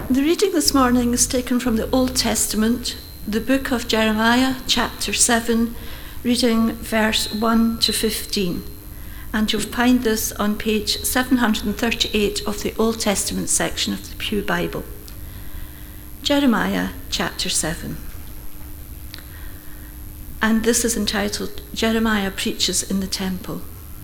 The reading this morning is taken from the Old Testament, the book of Jeremiah, chapter 7, reading verse 1 to 15. And you'll find this on page 738 of the Old Testament section of the Pew Bible. Jeremiah, chapter 7. And this is entitled, Jeremiah Preaches in the Temple.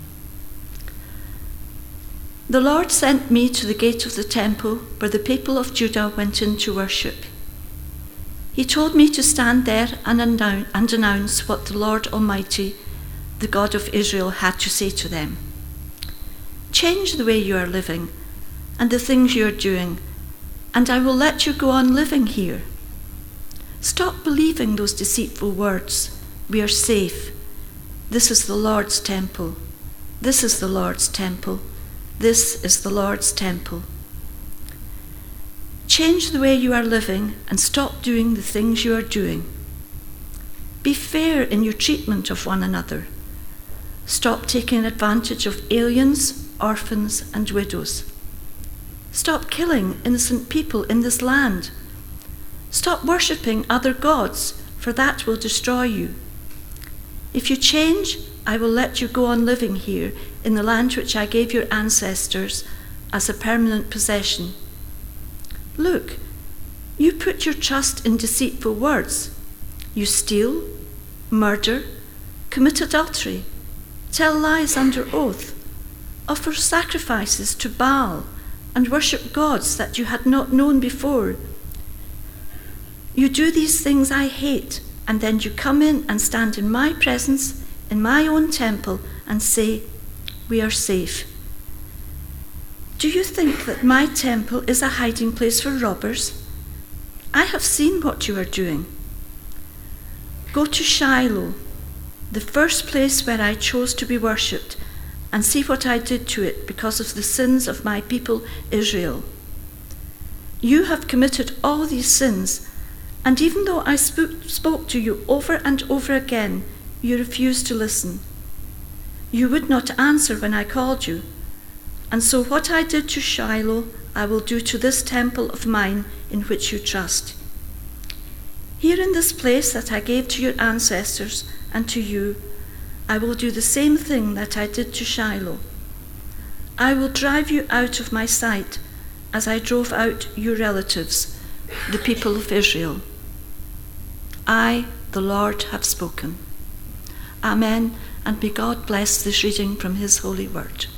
The Lord sent me to the gate of the temple where the people of Judah went in to worship. He told me to stand there and announce what the Lord Almighty, the God of Israel, had to say to them. Change the way you are living and the things you are doing, and I will let you go on living here. Stop believing those deceitful words. We are safe. This is the Lord's temple. This is the Lord's temple. This is the Lord's temple. Change the way you are living and stop doing the things you are doing. Be fair in your treatment of one another. Stop taking advantage of aliens, orphans, and widows. Stop killing innocent people in this land. Stop worshipping other gods, for that will destroy you. If you change, I will let you go on living here in the land which I gave your ancestors as a permanent possession. Look, you put your trust in deceitful words. You steal, murder, commit adultery, tell lies under oath, offer sacrifices to Baal, and worship gods that you had not known before. You do these things I hate, and then you come in and stand in my presence, in my own temple, and say, we are safe. Do you think that my temple is a hiding place for robbers? I have seen what you are doing. Go to Shiloh, the first place where I chose to be worshipped, and see what I did to it because of the sins of my people Israel. You have committed all these sins, and even though I spoke to you over and over again, you refused to listen. You would not answer when I called you. And so what I did to Shiloh, I will do to this temple of mine in which you trust. Here in this place that I gave to your ancestors and to you, I will do the same thing that I did to Shiloh. I will drive you out of my sight as I drove out your relatives, the people of Israel. I, the Lord, have spoken. Amen, and may God bless this reading from his holy word.